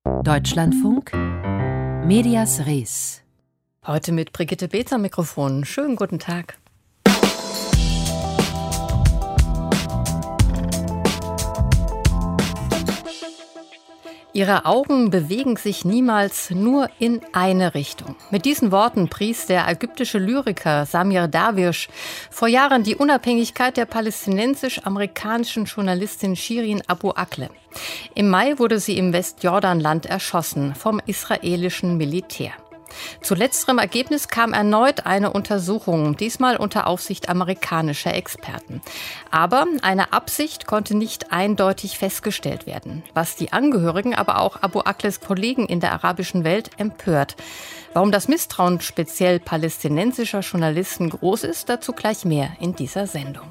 Deutschlandfunk Medias Res. Heute mit Brigitte Beetz am Mikrofon. Schönen guten Tag. Ihre Augen bewegen sich niemals nur in eine Richtung. Mit diesen Worten pries der ägyptische Lyriker Samir Darwish vor Jahren die Unabhängigkeit der palästinensisch-amerikanischen Journalistin Shirin Abu Akleh. Im Mai wurde sie im Westjordanland erschossen vom israelischen Militär. Zu letzterem Ergebnis kam erneut eine Untersuchung, diesmal unter Aufsicht amerikanischer Experten. Aber eine Absicht konnte nicht eindeutig festgestellt werden, was die Angehörigen, aber auch Abu Aklehs Kollegen in der arabischen Welt empört. Warum das Misstrauen speziell palästinensischer Journalisten groß ist, dazu gleich mehr in dieser Sendung.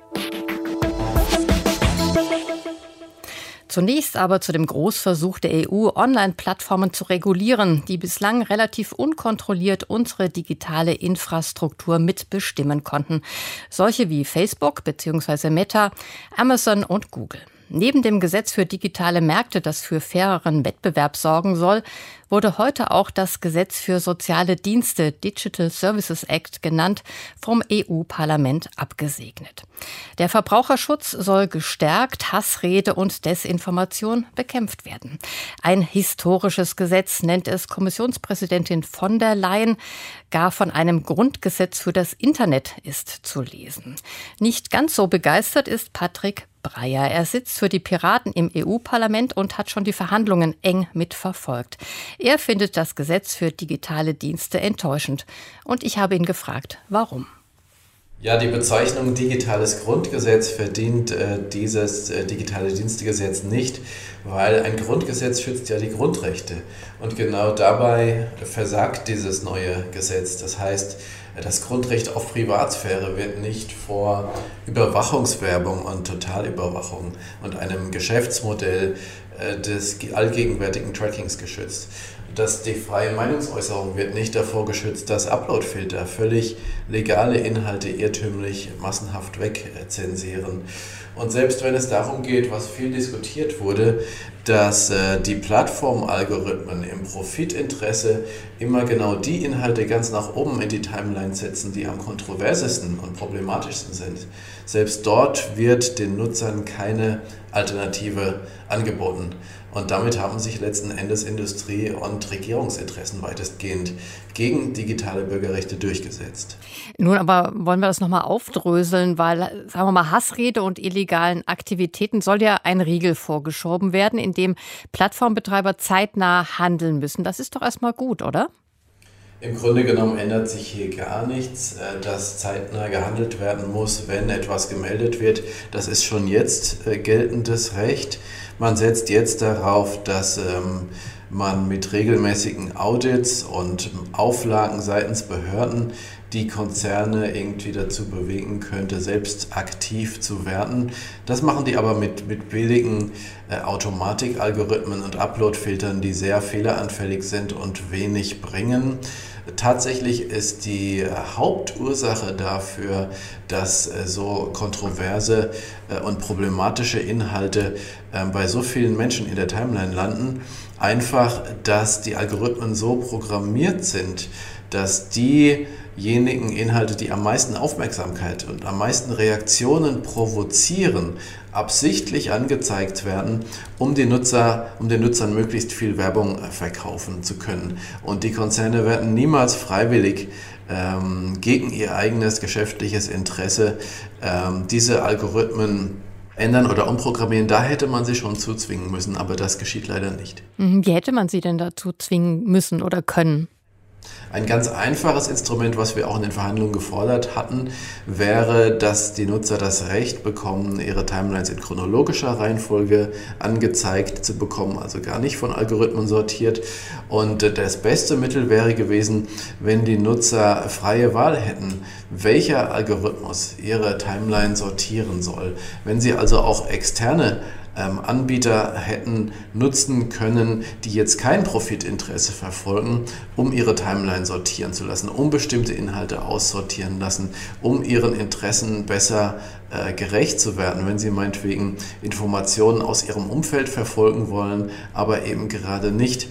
Zunächst aber zu dem Großversuch der EU, Online-Plattformen zu regulieren, die bislang relativ unkontrolliert unsere digitale Infrastruktur mitbestimmen konnten. Solche wie Facebook bzw. Meta, Amazon und Google. Neben dem Gesetz für digitale Märkte, das für faireren Wettbewerb sorgen soll, wurde heute auch das Gesetz für soziale Dienste, Digital Services Act genannt, vom EU-Parlament abgesegnet. Der Verbraucherschutz soll gestärkt, Hassrede und Desinformation bekämpft werden. Ein historisches Gesetz nennt es Kommissionspräsidentin von der Leyen. Gar von einem Grundgesetz für das Internet ist zu lesen. Nicht ganz so begeistert ist Patrick Breyer. Er sitzt für die Piraten im EU-Parlament und hat schon die Verhandlungen eng mitverfolgt. Er findet das Gesetz für digitale Dienste enttäuschend. Und ich habe ihn gefragt, warum? Ja, die Bezeichnung digitales Grundgesetz verdient dieses digitale Dienstegesetz nicht, weil ein Grundgesetz schützt ja die Grundrechte. Und genau dabei versagt dieses neue Gesetz. Das heißt, das Grundrecht auf Privatsphäre wird nicht vor Überwachungswerbung und Totalüberwachung und einem Geschäftsmodell des allgegenwärtigen Trackings geschützt. Die freie Meinungsäußerung wird nicht davor geschützt, dass Uploadfilter völlig legale Inhalte irrtümlich massenhaft wegzensieren. Und selbst wenn es darum geht, was viel diskutiert wurde, dass die Plattformalgorithmen im Profitinteresse immer genau die Inhalte ganz nach oben in die Timeline setzen, die am kontroversesten und problematischsten sind. Selbst dort wird den Nutzern keine Alternative angeboten. Und damit haben sich letzten Endes Industrie- und Regierungsinteressen weitestgehend gegen digitale Bürgerrechte durchgesetzt. Nun aber wollen wir das nochmal aufdröseln, weil, sagen wir mal, Hassrede und illegalen Aktivitäten soll ja ein Riegel vorgeschoben werden, in dem Plattformbetreiber zeitnah handeln müssen. Das ist doch erstmal gut, oder? Im Grunde genommen ändert sich hier gar nichts, dass zeitnah gehandelt werden muss, wenn etwas gemeldet wird. Das ist schon jetzt geltendes Recht. Man setzt jetzt darauf, dass man mit regelmäßigen Audits und Auflagen seitens Behörden die Konzerne irgendwie dazu bewegen könnte, selbst aktiv zu werden. Das machen die aber mit billigen Automatikalgorithmen und Uploadfiltern, die sehr fehleranfällig sind und wenig bringen. Tatsächlich ist die Hauptursache dafür, dass so kontroverse und problematische Inhalte bei so vielen Menschen in der Timeline landen, einfach, dass die Algorithmen so programmiert sind, dass diejenigen Inhalte, die am meisten Aufmerksamkeit und am meisten Reaktionen provozieren, absichtlich angezeigt werden, um den Nutzern möglichst viel Werbung verkaufen zu können. Und die Konzerne werden niemals freiwillig gegen ihr eigenes geschäftliches Interesse diese Algorithmen ändern oder umprogrammieren. Da hätte man sie schon zuzwingen müssen, aber das geschieht leider nicht. Wie hätte man sie denn dazu zwingen müssen oder können? Ein ganz einfaches Instrument, was wir auch in den Verhandlungen gefordert hatten, wäre, dass die Nutzer das Recht bekommen, ihre Timelines in chronologischer Reihenfolge angezeigt zu bekommen, also gar nicht von Algorithmen sortiert. Und das beste Mittel wäre gewesen, wenn die Nutzer freie Wahl hätten, welcher Algorithmus ihre Timeline sortieren soll. Wenn sie also auch externe Anbieter hätten nutzen können, die jetzt kein Profitinteresse verfolgen, um ihre Timeline sortieren zu lassen, um bestimmte Inhalte aussortieren lassen, um ihren Interessen besser gerecht zu werden, wenn sie meinetwegen Informationen aus ihrem Umfeld verfolgen wollen, aber eben gerade nicht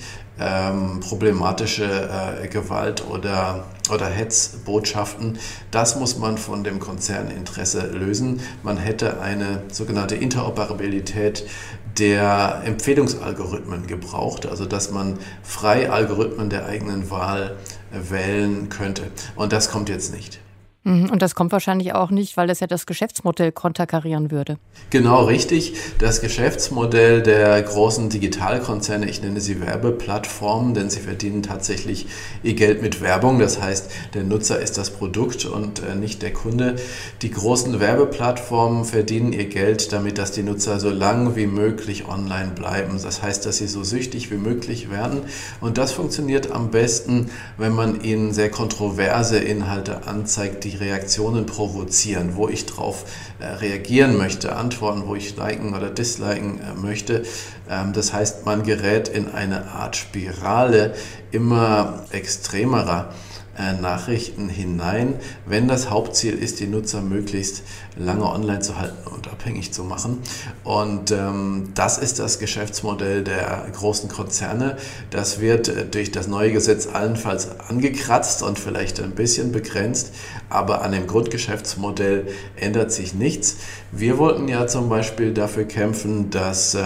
problematische Gewalt oder Hetzbotschaften. Das muss man von dem Konzerninteresse lösen. Man hätte eine sogenannte Interoperabilität der Empfehlungsalgorithmen gebraucht, also dass man frei Algorithmen der eigenen Wahl wählen könnte. Und das kommt jetzt nicht. Und das kommt wahrscheinlich auch nicht, weil das ja das Geschäftsmodell konterkarieren würde. Genau, richtig. Das Geschäftsmodell der großen Digitalkonzerne, ich nenne sie Werbeplattformen, denn sie verdienen tatsächlich ihr Geld mit Werbung. Das heißt, der Nutzer ist das Produkt und nicht der Kunde. Die großen Werbeplattformen verdienen ihr Geld damit, dass die Nutzer so lang wie möglich online bleiben. Das heißt, dass sie so süchtig wie möglich werden. Und das funktioniert am besten, wenn man ihnen sehr kontroverse Inhalte anzeigt, die Reaktionen provozieren, wo ich drauf reagieren möchte, antworten, wo ich liken oder disliken möchte. Das heißt, man gerät in eine Art Spirale immer extremerer Nachrichten hinein, wenn das Hauptziel ist, die Nutzer möglichst lange online zu halten und abhängig zu machen. Und das ist das Geschäftsmodell der großen Konzerne. Das wird durch das neue Gesetz allenfalls angekratzt und vielleicht ein bisschen begrenzt, aber an dem Grundgeschäftsmodell ändert sich nichts. Wir wollten ja zum Beispiel dafür kämpfen, dass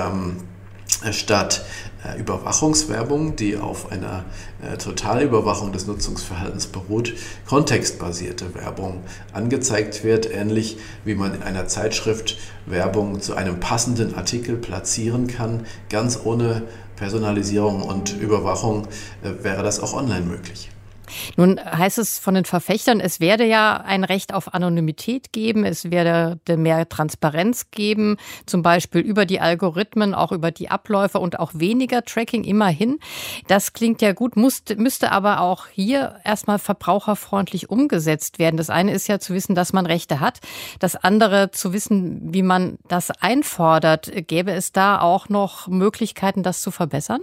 statt Überwachungswerbung, die auf einer Totalüberwachung des Nutzungsverhaltens beruht, kontextbasierte Werbung angezeigt wird, ähnlich wie man in einer Zeitschrift Werbung zu einem passenden Artikel platzieren kann. Ganz ohne Personalisierung und Überwachung wäre das auch online möglich. Nun heißt es von den Verfechtern, es werde ja ein Recht auf Anonymität geben, es werde mehr Transparenz geben, zum Beispiel über die Algorithmen, auch über die Abläufe und auch weniger Tracking immerhin. Das klingt ja gut, müsste aber auch hier erstmal verbraucherfreundlich umgesetzt werden. Das eine ist ja zu wissen, dass man Rechte hat, das andere zu wissen, wie man das einfordert. Gäbe es da auch noch Möglichkeiten, das zu verbessern?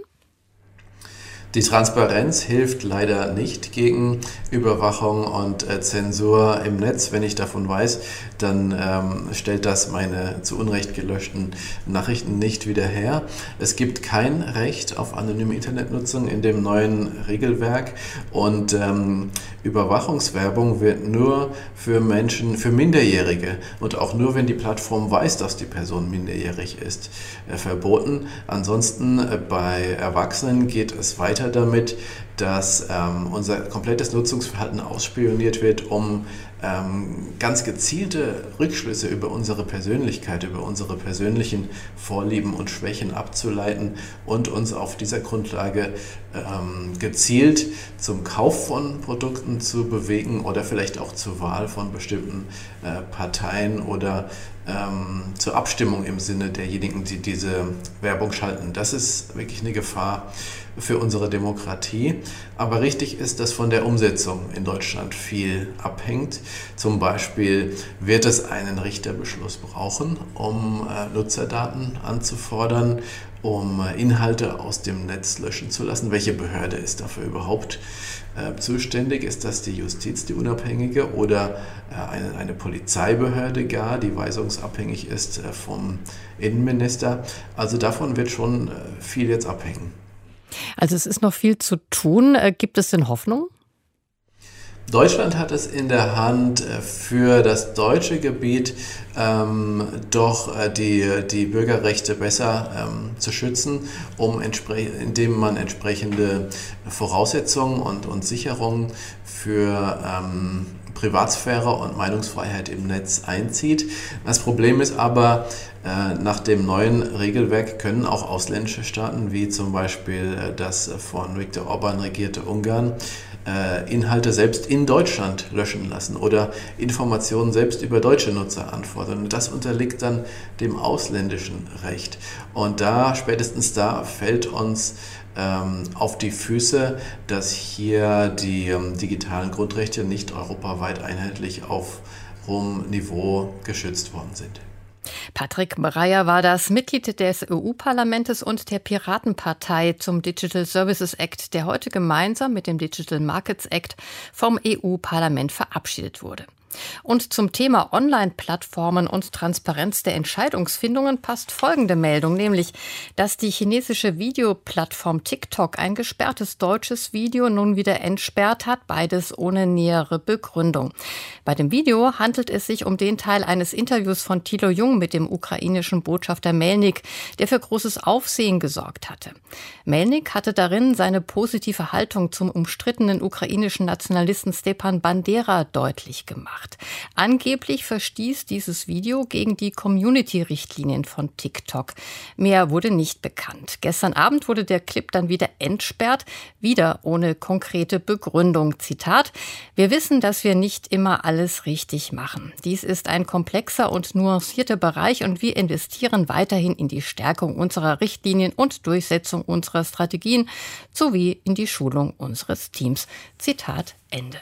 Die Transparenz hilft leider nicht gegen Überwachung und Zensur im Netz. Wenn ich davon weiß, dann stellt das meine zu Unrecht gelöschten Nachrichten nicht wieder her. Es gibt kein Recht auf anonyme Internetnutzung in dem neuen Regelwerk und Überwachungswerbung wird nur für Menschen, für Minderjährige und auch nur, wenn die Plattform weiß, dass die Person minderjährig ist, verboten. Ansonsten bei Erwachsenen geht es weiter damit, dass unser komplettes Nutzungsverhalten ausspioniert wird, um ganz gezielte Rückschlüsse über unsere Persönlichkeit, über unsere persönlichen Vorlieben und Schwächen abzuleiten und uns auf dieser Grundlage gezielt zum Kauf von Produkten zu bewegen oder vielleicht auch zur Wahl von bestimmten Parteien oder zur Abstimmung im Sinne derjenigen, die diese Werbung schalten. Das ist wirklich eine Gefahr für unsere Demokratie. Aber richtig ist, dass von der Umsetzung in Deutschland viel abhängt. Zum Beispiel wird es einen Richterbeschluss brauchen, um Nutzerdaten anzufordern, um Inhalte aus dem Netz löschen zu lassen. Welche Behörde ist dafür überhaupt zuständig? Ist das die Justiz, die unabhängige, oder eine Polizeibehörde gar, die weisungsabhängig ist vom Innenminister? Also davon wird schon viel jetzt abhängen. Also es ist noch viel zu tun. Gibt es denn Hoffnung? Deutschland hat es in der Hand, für das deutsche Gebiet die Bürgerrechte besser zu schützen, indem man entsprechende Voraussetzungen und Sicherungen für Privatsphäre und Meinungsfreiheit im Netz einzieht. Das Problem ist aber, nach dem neuen Regelwerk können auch ausländische Staaten, wie zum Beispiel das von Viktor Orban regierte Ungarn, Inhalte selbst in Deutschland löschen lassen oder Informationen selbst über deutsche Nutzer anfordern. Und das unterliegt dann dem ausländischen Recht. Und spätestens da fällt uns auf die Füße, dass hier die digitalen Grundrechte nicht europaweit einheitlich auf hohem Niveau geschützt worden sind. Patrick Breyer war das, Mitglied des EU-Parlaments und der Piratenpartei zum Digital Services Act, der heute gemeinsam mit dem Digital Markets Act vom EU-Parlament verabschiedet wurde. Und zum Thema Online-Plattformen und Transparenz der Entscheidungsfindungen passt folgende Meldung, nämlich, dass die chinesische Videoplattform TikTok ein gesperrtes deutsches Video nun wieder entsperrt hat, beides ohne nähere Begründung. Bei dem Video handelt es sich um den Teil eines Interviews von Thilo Jung mit dem ukrainischen Botschafter Melnik, der für großes Aufsehen gesorgt hatte. Melnik hatte darin seine positive Haltung zum umstrittenen ukrainischen Nationalisten Stepan Bandera deutlich gemacht. Angeblich verstieß dieses Video gegen die Community-Richtlinien von TikTok. Mehr wurde nicht bekannt. Gestern Abend wurde der Clip dann wieder entsperrt, wieder ohne konkrete Begründung. Zitat: Wir wissen, dass wir nicht immer alles richtig machen. Dies ist ein komplexer und nuancierter Bereich und wir investieren weiterhin in die Stärkung unserer Richtlinien und Durchsetzung unserer Strategien sowie in die Schulung unseres Teams. Zitat Ende.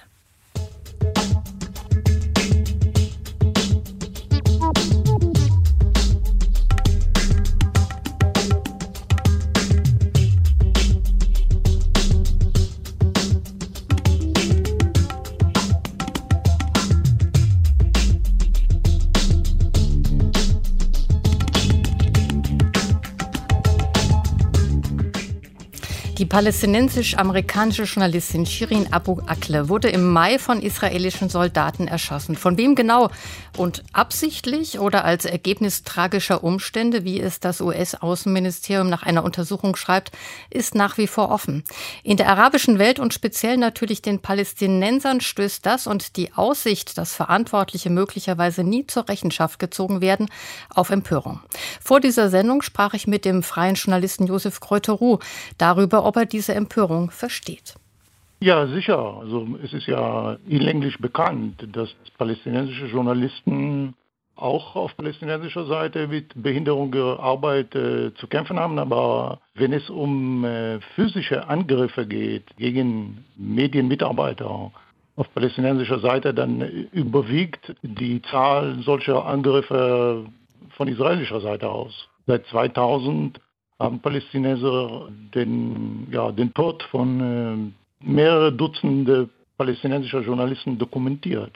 Die palästinensisch-amerikanische Journalistin Shirin Abu Akleh wurde im Mai von israelischen Soldaten erschossen. Von wem genau? Und absichtlich oder als Ergebnis tragischer Umstände, wie es das US-Außenministerium nach einer Untersuchung schreibt, ist nach wie vor offen. In der arabischen Welt und speziell natürlich den Palästinensern stößt das und die Aussicht, dass Verantwortliche möglicherweise nie zur Rechenschaft gezogen werden, auf Empörung. Vor dieser Sendung sprach ich mit dem freien Journalisten Josef Kreuter-Ruh darüber, ob er diese Empörung versteht. Ja, sicher. Also es ist ja hinlänglich bekannt, dass palästinensische Journalisten auch auf palästinensischer Seite mit Behinderung der Arbeit zu kämpfen haben. Aber wenn es um physische Angriffe geht gegen Medienmitarbeiter auf palästinensischer Seite, dann überwiegt die Zahl solcher Angriffe von israelischer Seite aus. Seit 2000 haben Palästinenser den Tod von mehrere Dutzende palästinensischer Journalisten dokumentiert.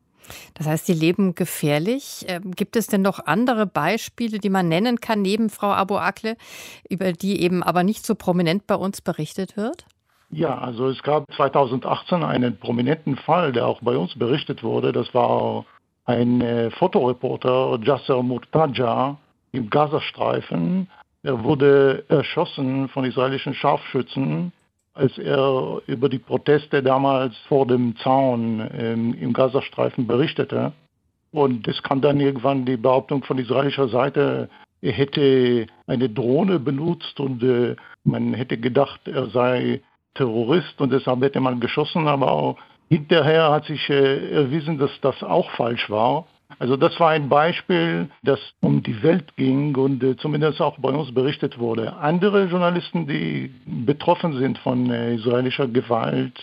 Das heißt, die leben gefährlich. Gibt es denn noch andere Beispiele, die man nennen kann, neben Frau Abu Akleh, über die eben aber nicht so prominent bei uns berichtet wird? Ja, also es gab 2018 einen prominenten Fall, der auch bei uns berichtet wurde. Das war ein Fotoreporter, Jasser Murtaja, im Gazastreifen. Er wurde erschossen von israelischen Scharfschützen, als er über die Proteste damals vor dem Zaun im Gazastreifen berichtete. Und es kam dann irgendwann die Behauptung von israelischer Seite, er hätte eine Drohne benutzt und man hätte gedacht, er sei Terrorist und deshalb hätte man geschossen. Aber auch hinterher hat sich erwiesen, dass das auch falsch war. Also das war ein Beispiel, das um die Welt ging und zumindest auch bei uns berichtet wurde. Andere Journalisten, die betroffen sind von israelischer Gewalt,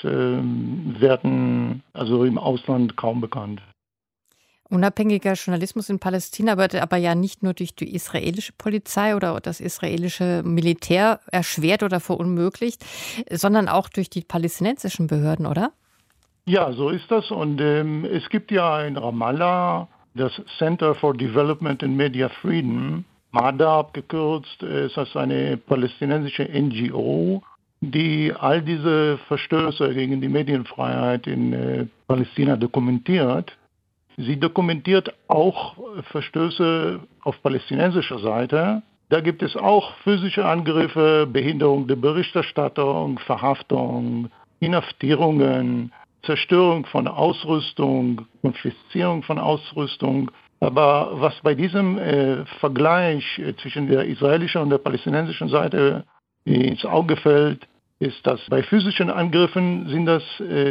werden also im Ausland kaum bekannt. Unabhängiger Journalismus in Palästina wird aber ja nicht nur durch die israelische Polizei oder das israelische Militär erschwert oder verunmöglicht, sondern auch durch die palästinensischen Behörden, oder? Ja, so ist das. Und es gibt ja in Ramallah das Center for Development and Media Freedom, MADA abgekürzt. Es ist eine palästinensische NGO, die all diese Verstöße gegen die Medienfreiheit in Palästina dokumentiert. Sie dokumentiert auch Verstöße auf palästinensischer Seite. Da gibt es auch physische Angriffe, Behinderung der Berichterstattung, Verhaftung, Inhaftierungen, Zerstörung von Ausrüstung, Konfiszierung von Ausrüstung. Aber was bei diesem Vergleich zwischen der israelischen und der palästinensischen Seite ins Auge fällt, ist, dass bei physischen Angriffen sind das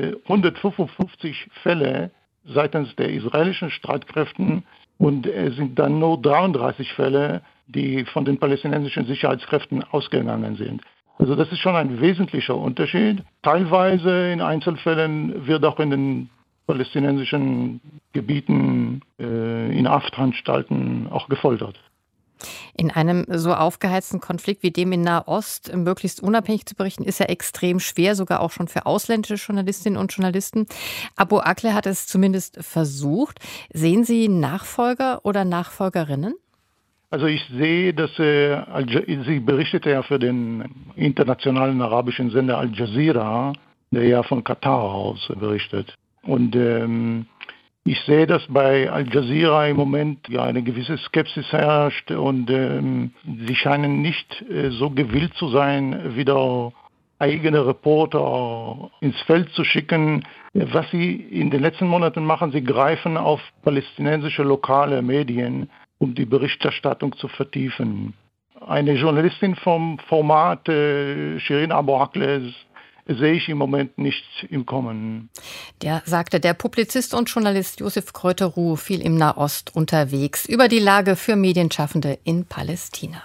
155 Fälle seitens der israelischen Streitkräften und es sind dann nur 33 Fälle, die von den palästinensischen Sicherheitskräften ausgegangen sind. Also das ist schon ein wesentlicher Unterschied. Teilweise in Einzelfällen wird auch in den palästinensischen Gebieten in Haftanstalten auch gefoltert. In einem so aufgeheizten Konflikt wie dem in Nahost möglichst unabhängig zu berichten, ist ja extrem schwer, sogar auch schon für ausländische Journalistinnen und Journalisten. Abu Akleh hat es zumindest versucht. Sehen Sie Nachfolger oder Nachfolgerinnen? Also ich sehe, dass sie berichtete ja für den internationalen arabischen Sender Al Jazeera, der ja von Katar aus berichtet. Und ich sehe, dass bei Al Jazeera im Moment ja eine gewisse Skepsis herrscht und sie scheinen nicht so gewillt zu sein, wieder eigene Reporter ins Feld zu schicken. Was sie in den letzten Monaten machen, sie greifen auf palästinensische lokale Medien, um die Berichterstattung zu vertiefen. Eine Journalistin vom Format Shirin Abu Akleh sehe ich im Moment nicht im Kommen. Der sagte der Publizist und Journalist Josef Kreuter-Ruh, viel im Nahost unterwegs, über die Lage für Medienschaffende in Palästina.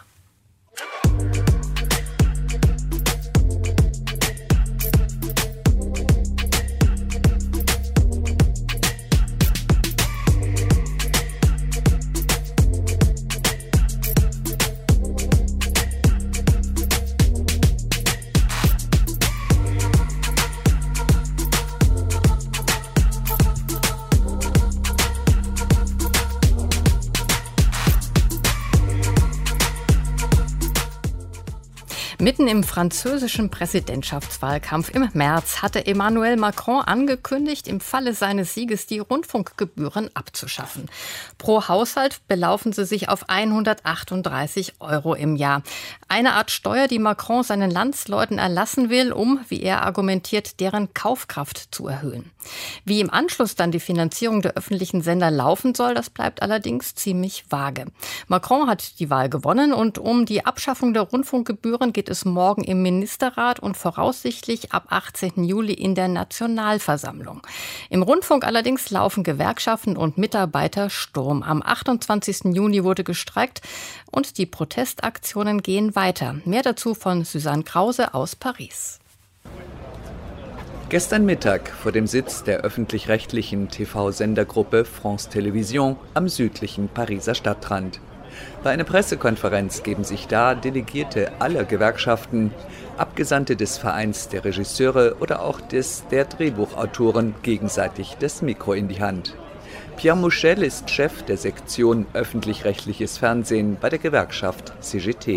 Mitten im französischen Präsidentschaftswahlkampf im März hatte Emmanuel Macron angekündigt, im Falle seines Sieges die Rundfunkgebühren abzuschaffen. Pro Haushalt belaufen sie sich auf 138 € im Jahr. Eine Art Steuer, die Macron seinen Landsleuten erlassen will, um, wie er argumentiert, deren Kaufkraft zu erhöhen. Wie im Anschluss dann die Finanzierung der öffentlichen Sender laufen soll, das bleibt allerdings ziemlich vage. Macron hat die Wahl gewonnen und um die Abschaffung der Rundfunkgebühren geht es morgen im Ministerrat und voraussichtlich ab 18. Juli in der Nationalversammlung. Im Rundfunk allerdings laufen Gewerkschaften und Mitarbeiter Sturm. Am 28. Juni wurde gestreikt und die Protestaktionen gehen weiter. Mehr dazu von Susanne Krause aus Paris. Gestern Mittag vor dem Sitz der öffentlich-rechtlichen TV-Sendergruppe France Télévisions am südlichen Pariser Stadtrand. Bei einer Pressekonferenz geben sich da Delegierte aller Gewerkschaften, Abgesandte des Vereins der Regisseure oder auch der Drehbuchautoren gegenseitig das Mikro in die Hand. Pierre Mouchel ist Chef der Sektion öffentlich-rechtliches Fernsehen bei der Gewerkschaft CGT.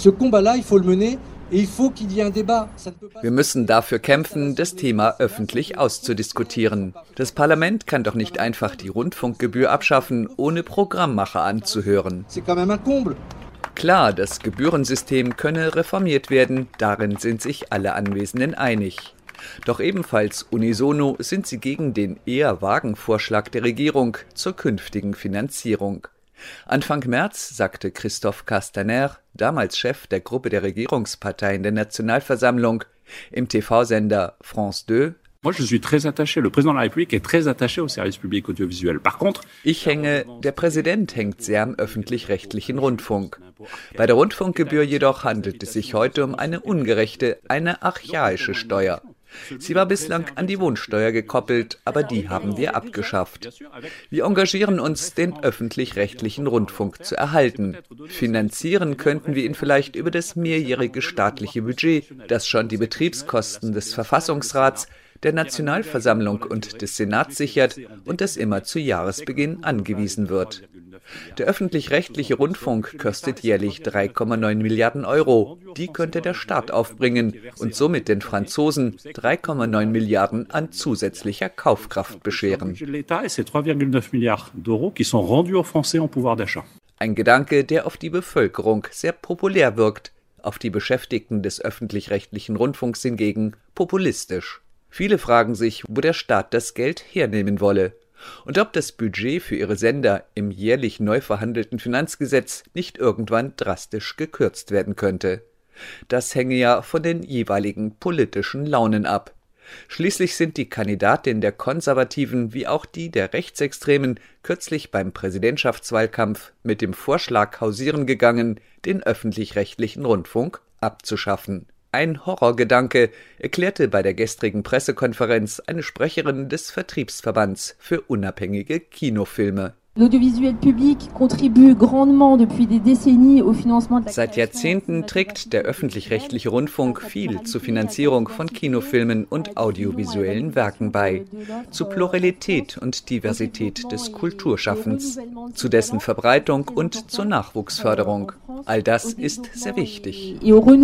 Wir müssen dafür kämpfen, das Thema öffentlich auszudiskutieren. Das Parlament kann doch nicht einfach die Rundfunkgebühr abschaffen, ohne Programmmacher anzuhören. Klar, das Gebührensystem könne reformiert werden, darin sind sich alle Anwesenden einig. Doch ebenfalls unisono sind sie gegen den eher vagen Vorschlag der Regierung zur künftigen Finanzierung. Anfang März sagte Christophe Castaner, damals Chef der Gruppe der Regierungsparteien der Nationalversammlung, im TV-Sender France 2: Ich hänge, der Präsident hängt sehr am öffentlich-rechtlichen Rundfunk. Bei der Rundfunkgebühr jedoch handelt es sich heute um eine ungerechte, eine archaische Steuer. Sie war bislang an die Wohnsteuer gekoppelt, aber die haben wir abgeschafft. Wir engagieren uns, den öffentlich-rechtlichen Rundfunk zu erhalten. Finanzieren könnten wir ihn vielleicht über das mehrjährige staatliche Budget, das schon die Betriebskosten des Verfassungsrats, der Nationalversammlung und des Senats sichert und das immer zu Jahresbeginn angewiesen wird. Der öffentlich-rechtliche Rundfunk kostet jährlich 3,9 Milliarden €. Die könnte der Staat aufbringen und somit den Franzosen 3,9 Milliarden an zusätzlicher Kaufkraft bescheren. Ein Gedanke, der auf die Bevölkerung sehr populär wirkt, auf die Beschäftigten des öffentlich-rechtlichen Rundfunks hingegen populistisch. Viele fragen sich, wo der Staat das Geld hernehmen wolle und ob das Budget für ihre Sender im jährlich neu verhandelten Finanzgesetz nicht irgendwann drastisch gekürzt werden könnte. Das hänge ja von den jeweiligen politischen Launen ab. Schließlich sind die Kandidatin der Konservativen wie auch die der Rechtsextremen kürzlich beim Präsidentschaftswahlkampf mit dem Vorschlag hausieren gegangen, den öffentlich-rechtlichen Rundfunk abzuschaffen. Ein Horrorgedanke, erklärte bei der gestrigen Pressekonferenz eine Sprecherin des Vertriebsverbands für unabhängige Kinofilme. Seit Jahrzehnten trägt der öffentlich-rechtliche Rundfunk viel zur Finanzierung von Kinofilmen und audiovisuellen Werken bei, zu Pluralität und Diversität des Kulturschaffens, zu dessen Verbreitung und zur Nachwuchsförderung. All das ist sehr wichtig.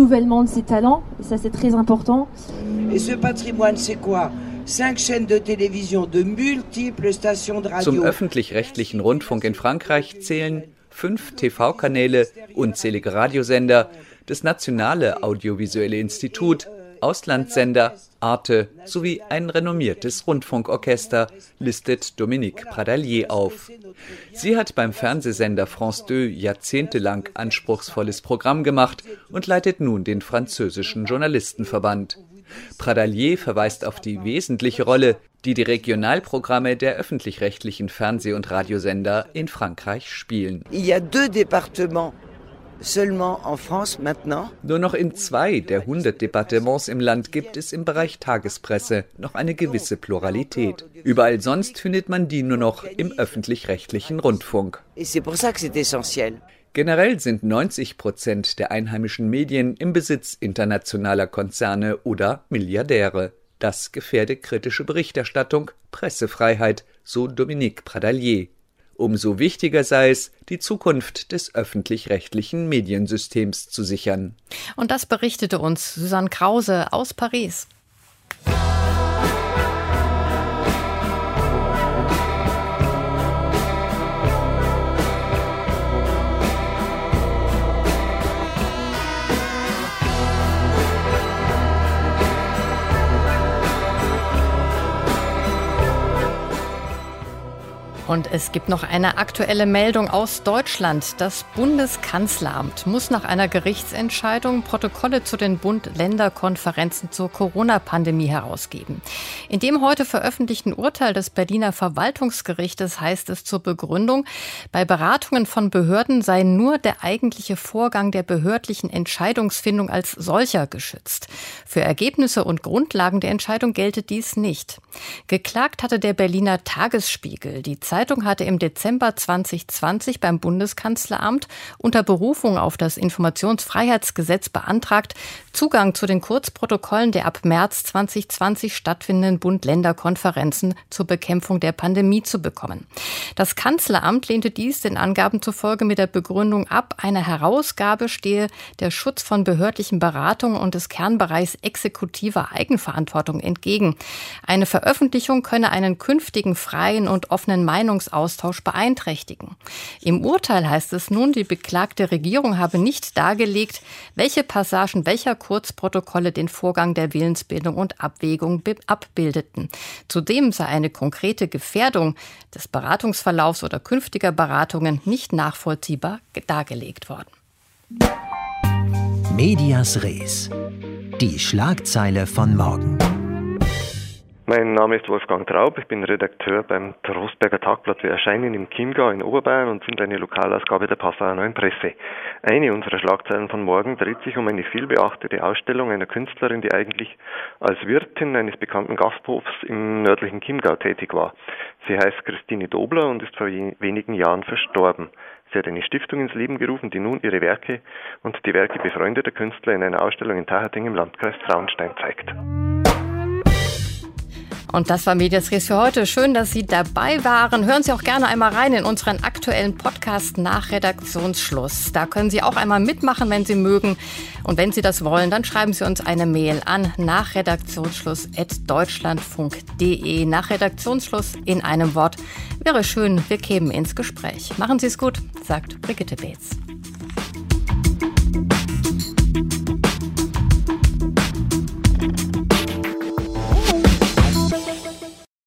Zum öffentlich-rechtlichen Rundfunk in Frankreich zählen 5 TV-Kanäle, unzählige Radiosender, das Nationale Audiovisuelle Institut, Auslandssender, Arte sowie ein renommiertes Rundfunkorchester, listet Dominique Pradalier auf. Sie hat beim Fernsehsender France 2 jahrzehntelang anspruchsvolles Programm gemacht und leitet nun den französischen Journalistenverband. Pradalier verweist auf die wesentliche Rolle, die die Regionalprogramme der öffentlich-rechtlichen Fernseh- und Radiosender in Frankreich spielen. Nur noch in 2 der 100 Departements im Land gibt es im Bereich Tagespresse noch eine gewisse Pluralität. Überall sonst findet man die nur noch im öffentlich-rechtlichen Rundfunk. Generell sind 90% der einheimischen Medien im Besitz internationaler Konzerne oder Milliardäre. Das gefährde kritische Berichterstattung, Pressefreiheit, so Dominique Pradalier. Umso wichtiger sei es, die Zukunft des öffentlich-rechtlichen Mediensystems zu sichern. Und das berichtete uns Susanne Krause aus Paris. Und es gibt noch eine aktuelle Meldung aus Deutschland. Das Bundeskanzleramt muss nach einer Gerichtsentscheidung Protokolle zu den Bund-Länder-Konferenzen zur Corona-Pandemie herausgeben. In dem heute veröffentlichten Urteil des Berliner Verwaltungsgerichtes heißt es zur Begründung, bei Beratungen von Behörden sei nur der eigentliche Vorgang der behördlichen Entscheidungsfindung als solcher geschützt. Für Ergebnisse und Grundlagen der Entscheidung gelte dies nicht. Geklagt hatte der Berliner Tagesspiegel. Die Zeitung hatte im Dezember 2020 beim Bundeskanzleramt unter Berufung auf das Informationsfreiheitsgesetz beantragt, Zugang zu den Kurzprotokollen der ab März 2020 stattfindenden Bund-Länder-Konferenzen zur Bekämpfung der Pandemie zu bekommen. Das Kanzleramt lehnte dies den Angaben zufolge mit der Begründung ab, einer Herausgabe stehe der Schutz von behördlichen Beratungen und des Kernbereichs exekutiver Eigenverantwortung entgegen. Eine Veröffentlichung könne einen künftigen freien und offenen Meinungsaustausch beeinträchtigen. Im Urteil heißt es nun, die beklagte Regierung habe nicht dargelegt, welche Passagen welcher Kurzprotokolle den Vorgang der Willensbildung und Abwägung abbildeten. Zudem sei eine konkrete Gefährdung des Beratungsverlaufs oder künftiger Beratungen nicht nachvollziehbar dargelegt worden. Medias Res. Die Schlagzeile von morgen. Mein Name ist Wolfgang Traub, ich bin Redakteur beim Trostberger Tagblatt. Wir erscheinen im Chiemgau in Oberbayern und sind eine Lokalausgabe der Passauer Neuen Presse. Eine unserer Schlagzeilen von morgen dreht sich um eine vielbeachtete Ausstellung einer Künstlerin, die eigentlich als Wirtin eines bekannten Gasthofs im nördlichen Chiemgau tätig war. Sie heißt Christine Dobler und ist vor wenigen Jahren verstorben. Sie hat eine Stiftung ins Leben gerufen, die nun ihre Werke und die Werke befreundeter Künstler in einer Ausstellung in Tacherding im Landkreis Traunstein zeigt. Und das war Medias Res für heute. Schön, dass Sie dabei waren. Hören Sie auch gerne einmal rein in unseren aktuellen Podcast nach Redaktionsschluss. Da können Sie auch einmal mitmachen, wenn Sie mögen. Und wenn Sie das wollen, dann schreiben Sie uns eine Mail an nachredaktionsschluss@deutschlandfunk.de. Nach Redaktionsschluss in einem Wort. Wäre schön, wir kämen ins Gespräch. Machen Sie es gut, sagt Brigitte Beetz.